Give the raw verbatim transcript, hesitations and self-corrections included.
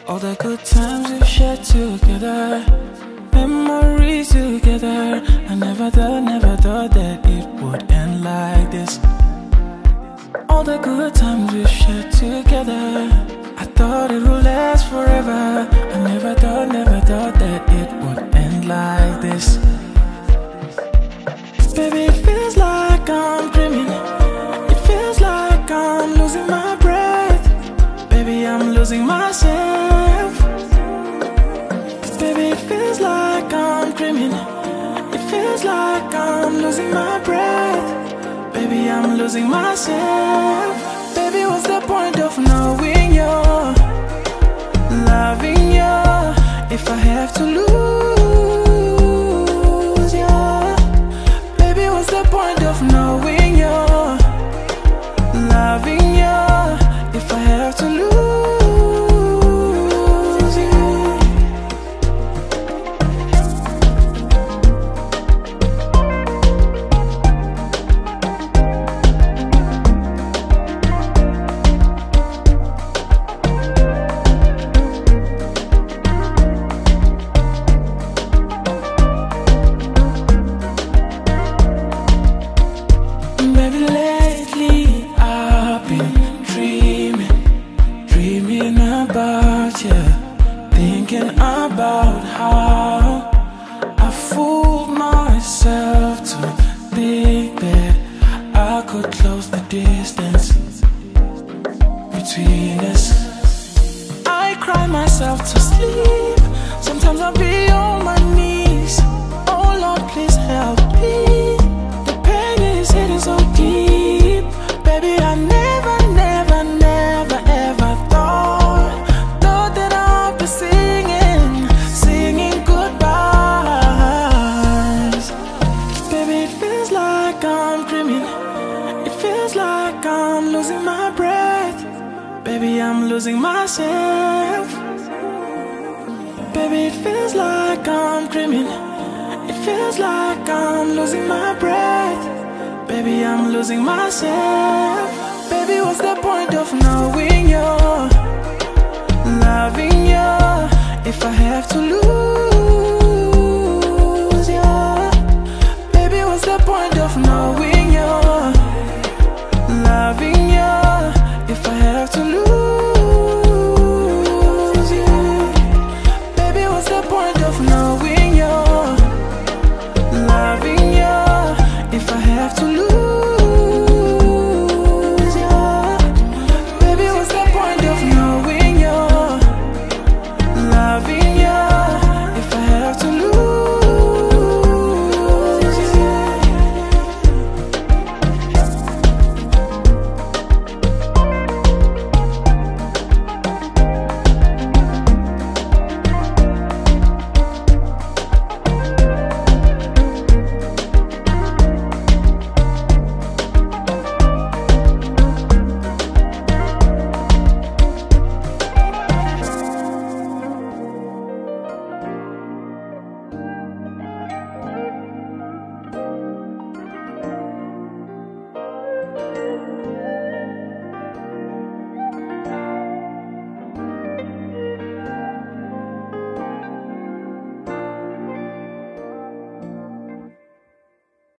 All the good times we've shared together, memories together. I never thought, never thought that it would end like this. All the good times we've shared together, I thought it would last forever. I never thought, never thought that it would end like this. Baby, it feels like I'm dreaming. It feels like I'm losing my breath. Baby, I'm losing myself. Baby, it feels like I'm dreaming. It feels like I'm losing my breath. Baby, I'm losing myself. Baby, what's the point of knowing you, loving you, if I have to lose you? Baby, what's the point of knowing you, loving you, if I have to lose you? Baby, lately I've been dreaming, dreaming about you, thinking about how I fooled myself to think that I could close the distance between us. I cry myself to sleep. Sometimes I'll be on my knees. Oh Lord, please help me. The pain is hitting so deep. Baby, I never, never, never, ever thought Thought that I'd be singing, singing goodbyes. Baby, it feels like I'm dreaming. It feels like I'm losing my breath. Baby, I'm losing myself. Baby, it feels like I'm dreaming. It feels like I'm losing my breath. Baby, I'm losing myself. Baby, what's the point of knowing you, loving you, if I have to lose